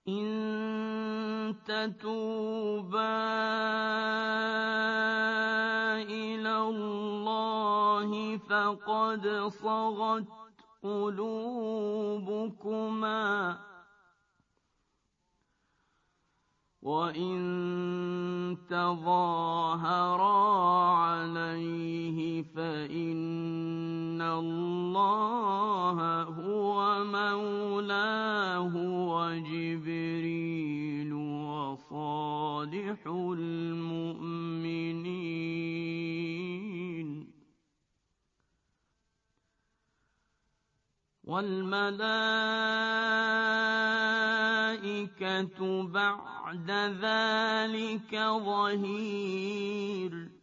إن تتوبا إلى الله فقد صغت قلوبكما وإن تظاهرا عليه فإن الله هو مولاه وجبريل وصالح المؤمنين والملائكة بعد ذلك ظهير